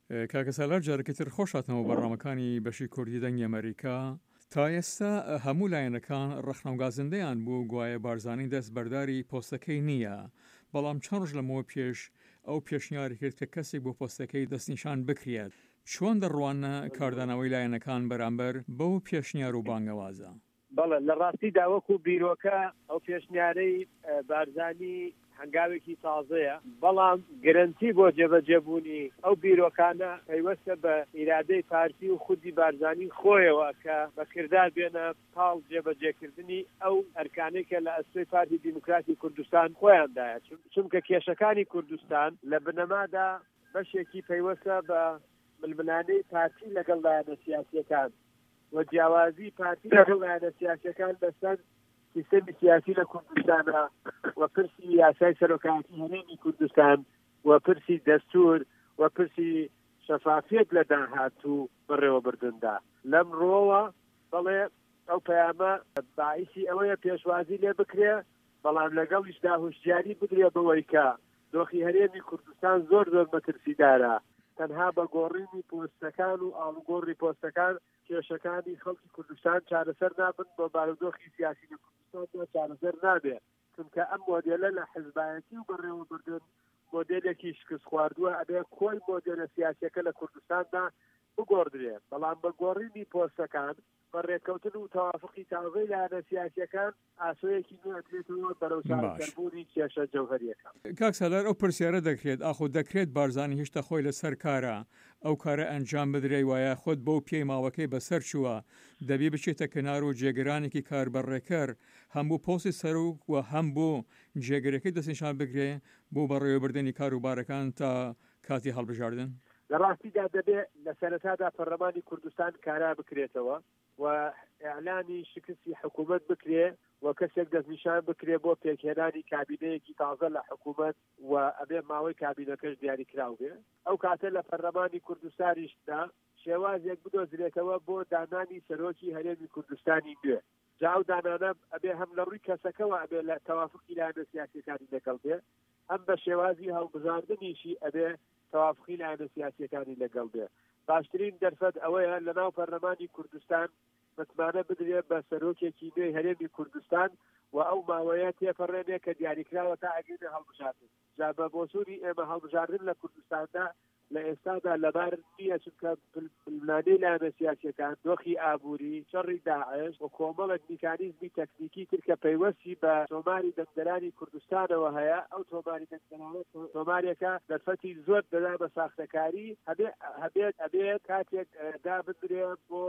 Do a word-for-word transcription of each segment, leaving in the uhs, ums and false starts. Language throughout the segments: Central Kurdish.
کاکە سالار جارێکتر خۆشاتنەوە بەڕامەکانی بەشی کوردی دەنگی ئەمریکا تا ئێستا هەموو لایەنەکان ڕەخنەوگازندەیان بوو گوایە بارزانی دەست بەرداری پۆستەکەی نییە، بەڵام چەند ڕۆژ لەمەوە پێش ئەو پێشنیاری کرد کە کەسێک بۆ پۆستەکەی دەستنیشان بکرێت. چۆن دەڕوانە کاردانەوەی لایەنەکان بەرامبەر بەو پێشنیار و بانگەوازە؟ بەڵێ لە ڕاستی داوەکو بیرۆکە ئەو پێشنیارەی بارزانی هەنگاوێکی تازەیە، بەڵام گرنتی بۆ جێبەجێبوونی ئەو بیرۆکانە پەیوەستە بە ئیرادەی پارتی و خودی بارزانی خۆیەوە کە بەکردار بێنە پاڵ جێبەجێکردنی ئەو ئەرکانەی کە لە ئەستۆی پارتی دیموکراتی کوردستان خۆیاندایە، چونکە کێشەکانی کوردستان لە بنەمادا بەشێکی پەیوەستە بە ململانەی پارتی لەگەڵ لایەنە سیاسیەکان و جیاوازی پارتی لەگەڵ لایەنە سیاسیەکان بەسەر سیستەمی سیاسی لە کوردستانە و پرسی یاسای سەرۆکایەتی هەرێمی کوردستان و پرسی دەستور و پرسی شەفافیت لە داهاتوو بەڕێوەبردندا. لەم ڕۆوە بەڵێ ئەو پەیامە باعیسی ئەوەیە پێشوازی لێ بکرێ، بەڵام لەگەڵیشدا هوشیاری بدرێ بەوەی کە دۆخی هەرێمی کوردستان زۆر زۆر مەترسیدارە، تەنها بە گۆڕینی پۆستەکان و ئاڵوگۆڕی پۆستەکان کێشەکانی خەڵکی کوردستان چارەسەر نابن، بۆ بارودۆخی سیاسی لە کوردستان چارەسەر نابێت، چونکە ئەم مۆدێلە لە حزبایەتی و بەڕێوەبردن مۆدێلێکی شکست خواردووە، ئەبێ کۆی مۆدێلە سیاسیەکە لە کوردستاندا بگۆڕدرێت، بەڵام بە گۆڕینی پۆستەکان بە ڕێککەوتن و تەوافقی تاوەی لایەنە سیاسیەکان ئاسۆیەکی نوێترێتەوە بەرەو چارەسەربوونی کێشە جەوهەریەکان. کاک سالار ئەو پرسیارە دەکرێت ئاخۆ دەکرێت بارزانی هێشتا خۆی لەسەر کارە ئەو کارە ئەنجام بدرێ، وایە خۆت بەو پێی ماوەکەی بەسەر چووە دەبی بچێتە کەنار و جێگرانێکی کار بەڕێکەر هەموو پۆستی سەرۆک و هەم بۆ جێگرەکەی دەستنیشان بگرێ بۆ بەڕێوەبردننی کاروبارەکان تا کاتی هەڵبژاردن؟ لە ڕاستیدا دەبێت لە سەرەتادا پەرلەمانی کوردستان کارا بکرێتەوە و ئەعلانی شکستی حکوومەت بکرێ و کەسێک دەستنیشان بکرێ بۆ پێکهێنانی کابینەیەکی تازە لە حکوومەت و ئەبێ ماوەی کابینەکەش دیاری کراو بێ. ئەو کاتە لە پەرلەمانی کوردستانیشدا شێوازێک بدۆزرێتەوە بۆ دانانی سەرۆکی هەرێمی کوردستانی نوێ. جا ئەو دانانە ئەبێ هەم لە ڕووی کەسەکەەوە ئەبێ لە تەوافقی لایەنە سیاسیەکانی لەگەڵ بێ، هەم بە شێوازی هەڵبژاردنیشی ئەبێ تەوافقی لایەنە سیاسیەکانی لەگەڵ بێ. باشترین دەرفەت ئەوەیە لە ناو پەرلەمانی کوردستان متمانە بدرێت بە سەرۆکێکی نوێی هەرێمی کوردستان و ئەو ماوەیە تێپەڕێنێ کە دیاریکراوە تا ئەگەینە هەڵبژاردن. جا بە بۆسووری ئێمە هەڵبژاردن لە کوردستاندا لە ئێستادا لەبار نییە، چونکە پلانەی لایەنە سیاسیەکان دۆخی ئابووری، شەڕی داعش و کۆمەڵێک میکانیزمی تەکنیکی تر کە پەیوەستی بە تۆماری دەنگدەرانی کوردستانەوە هەیە، ئەو تۆماری دەنگدەرانە تۆمارێکە دەرفەتی زۆر دەدا بە ساختەکاری، هەبێت ئەبێت کاتێک دابدرێ بۆ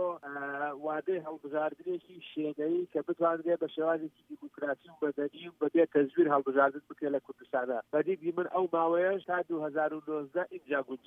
وادەی هەڵبژاردنێکی شێنەیی کە بتوانرێت بە شێوازێکی دیموکراسی و مەدەنی و بەبێ تەزویر هەڵبژاردن بکرێت لە کوردستانە. بەدیدی من ئەو ماوەیەش تا دوو هەزار و نۆزدە ئینجا گونجاوە.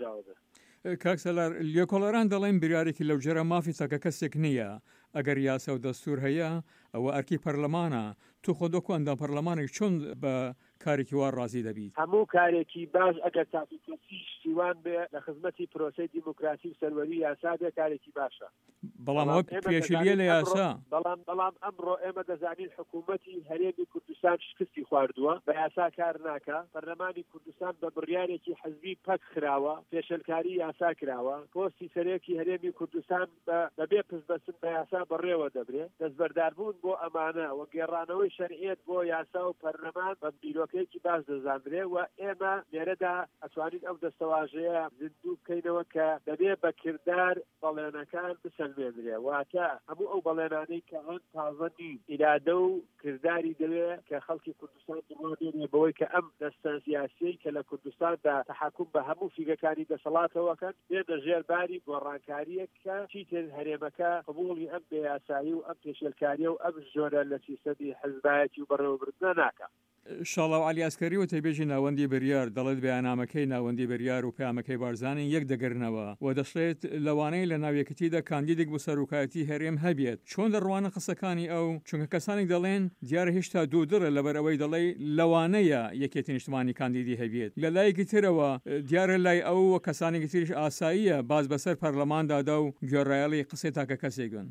کاک سالار لێکۆڵەران دەڵێن بریارێکی لەو جێرە مافی چاکە کەسێک نییە، ئەگەر یاسا و دەستور هەیە ئەوە ئەرکی پەرلەمانە، تو خۆ دۆکو ئەندام پەرلەمانێک چۆن بە کارێکی وا ڕازی دەبیت؟ هەموو کارێکی باش ئەگەر تاقیکەسی شتیوان بێ لە خزمەتی پرۆسەی دیموکراسی و سەروەری یاسا بێ کارێکی باشە، بەڵام ئەوە پێشیلیە لە یاسا. بەڵام بەڵام ئەمڕۆ ئێمە دەزانین حکوومەتی هەرێمی کوردستان شکستی خواردووە، بە یاسا کار ناکە. پەرلەمانی کوردستان بە بڕیارێکی حەزبی پەک خراوە، پێشەلکاری یاسا کراوە، پۆستی سەرۆکی هەرێمی کوردستان بەبێ پشتبەستن بە یاسا بەڕێوە دەبرێت. دەستبەرداربوون بۆ ئەمانە و گێڕانەوەی شەرعیەت بۆ یاسا و پەرلەمان بە بیرۆکەیەکی باش دەزانرێ و ئێمە لێرەدا ئەتوانین ئەو دەستەواژەیە زیندوو بکەینەوە کە دەبێ بە کردار بەڵێنەکان بسەلمێنرێ، واتە هەموو ئەو بەڵێنانەی کە ئەن تازە نین ئیرادە و کردداری دەوێ کە خەڵکی کوردستان دڵێنێ بەوەی کە ئەم دەستە سیاسی کە لە کوردستاندا تەحکوم بە هەموو فیگەکانی دەسەڵاتەوەکەن بێتە ژێرباری گۆڕانکاریەک کە چیتر هەرێمەکە قبوڵی ئەم بێیاسایی و ئەم پێشێلکاریە و ئەم ژۆرە لە سیستەمی حزبایەتی و بەڕێوەبردنە ناکە. شاڵاو عەلی ئەسکەری و تێبێژی ناوەندی بڕیار دەڵێت بەیاننامەکەی ناوەندی بڕیار و پەیامەکەی بارزانی یەک دەگەرنەوە و دەشڵێت لەوانەیە لە ناویەکەتیدا کاندیدێک بۆ سەرۆکایەتی هەرێم هەبێت. چۆن دەڕوانە قسەکانی ئەو؟ چونکە کەسانێک دەڵێن دیارە هێشتا دوودڕە لەبەر ئەوەی دەڵێ لەوانەیە یەکێتی نیشتمانی کاندیدی هەبێت. لە لایەکی ترەوە دیارە لای ئەو و کەسانێکی تریش ئاساییە باز بەسەر پەرلەماندادا و گوێڕایەڵی قسەی تاکە کەسێکن.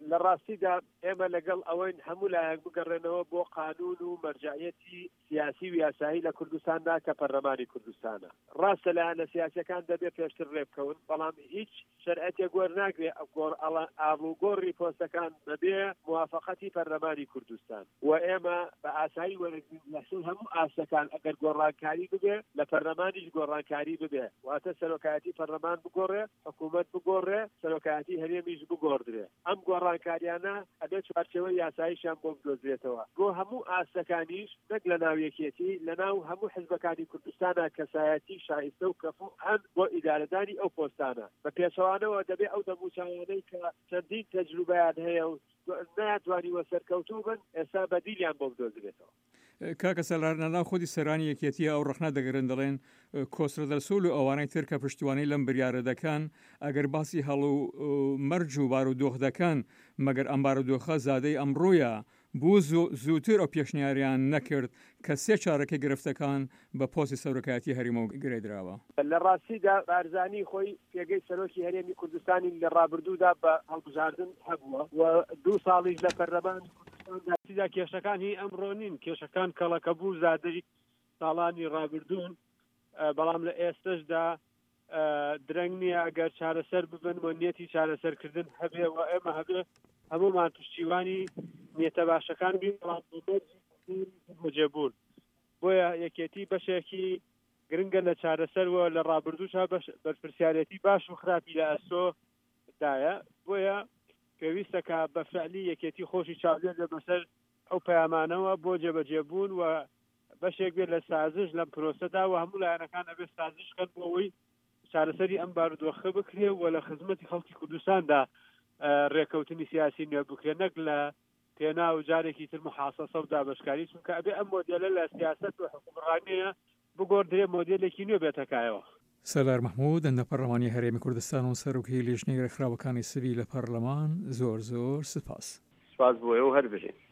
لە ڕاستیدا ئێمە لەگەڵ ئەوەین هەموو لایەک بگەڕێنەوە بۆ قانون و مەرجعیەتی سیاسی و یاسایی لە کوردستاندا کە پەرلەمانی کوردستانە. ڕاستە لایەنە سیاسیەکان دەبێت پێشتر ڕێبکەون، بەڵام هیچ شەرعەتێک وەرناگرێت ئاڵوگۆڕی پۆستەکان بەبێ موافقەتی پەرلەمانی کوردستان و ئێمە بە ئاسایی وەرەگرین هەموو ئاسەکان ئەگەر گۆڕانکاری ببێ لە پەرلەمانیش گۆڕانکاری ببێ، واتە سەرۆکایەتی پەرلەمان بگۆڕێ، حکوومەت بگۆڕێ، سەرۆکایەتی هەرێمیش بگۆڕدرێ. ئەم گۆڕانکاریانە ئەبێت چوارچێوە یاساییشیان بۆ بدۆزرێتەوە بۆ هەموو ئاسەکانیش نەک لە ناویەکێتی لە ناو هەموو حزبەکانی کوردستانە کەسایەتی شایستە و کەفو هەن بۆ ئیدارەدانی ئەو پۆستانە. بە پێچەوانەوە دەبێت ئەو دەموچاوانەی کە چەندین تەجروبەیان هەیە و ناتوانیوە سەرکەوتوو بن ئێستا بەدیلیان بۆ بدۆزرێتەوە. کاکە سەلار لەناو خودی سەرانی یەکێتیە ئەو ڕخنا دەگەرن دەڵێن کۆسرە دەرسوول و ئەوانەی تر کە پشتیوانەی لەم بریارە دەکەن ئەگەر باسی هەڵ و مەرج و بارودۆخ دەکەن مەگەر ئەم بارودۆخە زادەی ئەمڕۆیە بوو زووتر ئەو پێشنیاریان نەکرد کە سێ چارەکە گرفتەکان بە پۆستی سەرۆکایەتی هەرێمە گرێدراوە. لە ڕاستیدا بارزانی خۆی پێگەی سەرۆکی هەرێمی کوردستانی لە ڕابردوودا بە هەڵبژاردن هەبووە و دوو ساڵیش لە پەرلەمان کوردستاندا کێشەکان هی ئەمڕۆ نین، کێشەکان کەڵەکە بوو زادەی ساڵانی ڕابردوون، بەڵام لە ئێستشدا درەنگ نییە ئەگەر چارەسەر ببن و نیەتی چارەسەرکردن هەبێ و ئێمە هەبێ هەمومان پشتیوانی نیەتە باشەکان بین بەجێبوون. بۆیە یەکێتی بەشێکی گرنگە لە چارەسەرەوە لە ڕابردووشا بەرپرسیارەتی باش و خراپی لە ئەسۆدایە، بۆیە پێویستە کە بە فعلی یەکێتی خۆشی چاودێت لە بەسەر ئەو پەیامانەوە بۆ جێبەجێبوون و بەشێک بێت لە سازش لەم پرۆسەدا و هەموو لایەنەکان ئەبێت سازش کەن بۆ ئەوەی چارەسەری ئەم بارودۆخە بکرێ و لە خزمەتی خەڵکی کوردستاندا ڕێکەوتنی سیاسی نوێ بکرێ، نەک لە پێنا و جارێکی تر محاسەسە و دابشکاری، چونکە ئەبێ ئەم مۆدێلە لە سیاست و حکومڕانیە بگۆڕدرێ مۆدێلێکی نوێ بێتەکایەوە. سەلار مەحموود ئەندە پەرلەمانی هەرێمی کوردستان و سەرۆکی لیژنەی ڕێکخراوەکانی سڤیل لە پەرلەمان زۆر زۆر سپاس. سپاس بۆ ئێوە هەر بژین.